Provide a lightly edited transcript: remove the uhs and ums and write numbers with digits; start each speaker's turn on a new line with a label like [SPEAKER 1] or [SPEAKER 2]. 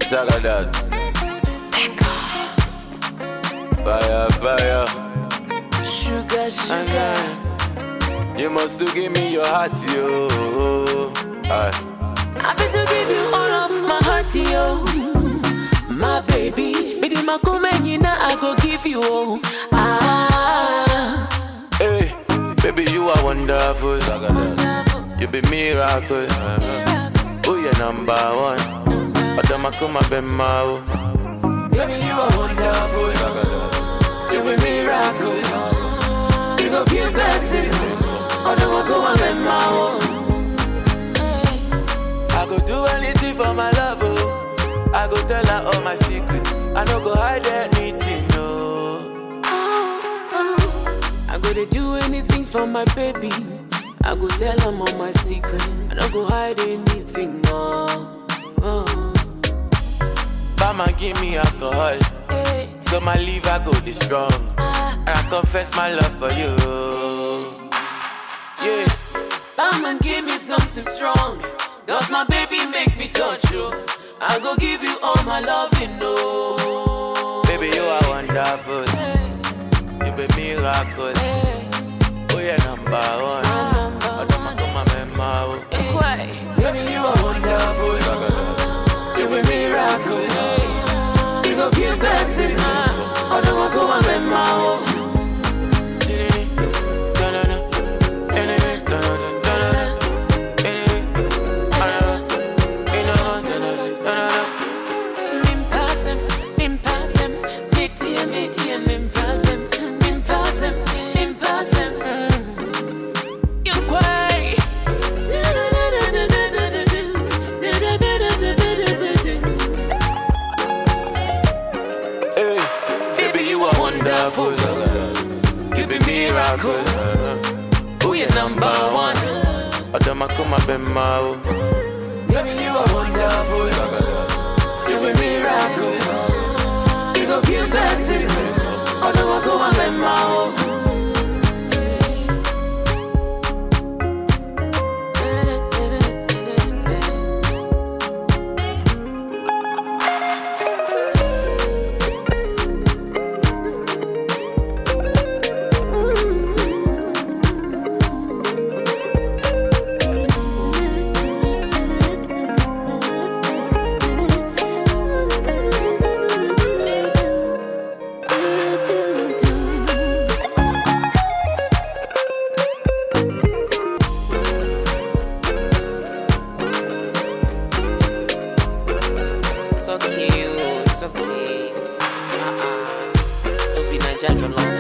[SPEAKER 1] Zagadad. Fire, fire.
[SPEAKER 2] Sugar, sugar.
[SPEAKER 1] You must to give me your heart, yo. Aye.
[SPEAKER 2] I fit to give you all of my heart, yo. My baby, me di makumenyina, I go give you all.
[SPEAKER 1] Hey, baby, you are wonderful. You be miracle. Oh, you're number one. Adamakuma bemao. Baby, you are wonderful. You be miracle. You go keep blessing. Adamakuma bemao. I go do anything for my love, oh. I go tell her all my secrets. I no go hide anything, no.
[SPEAKER 2] I go to do anything for my baby. I go tell her all my secrets. I no go hide anything, no.
[SPEAKER 1] Mama give me alcohol,
[SPEAKER 2] Hey.
[SPEAKER 1] so my liver go be strong. And I confess my love for you. Yeah.
[SPEAKER 2] Batman give me something strong. Cause my baby make me touch you. I go give you all my love, you know.
[SPEAKER 1] Baby, you are wonderful.
[SPEAKER 2] Hey.
[SPEAKER 1] You be miracle.
[SPEAKER 2] Hey.
[SPEAKER 1] Oh, you're number one. I don't want to remember.
[SPEAKER 2] Hey.
[SPEAKER 1] Baby, you are wonderful. You be miracle. You go keep blessing. I don't want to remember. You be miracle. Who you number one? Adamakuma bemao. Baby, you are wonderful. You be miracle. You go keep blessing. Adamakuma bemao.
[SPEAKER 2] So cute, so cute. It'll be Nigeria long.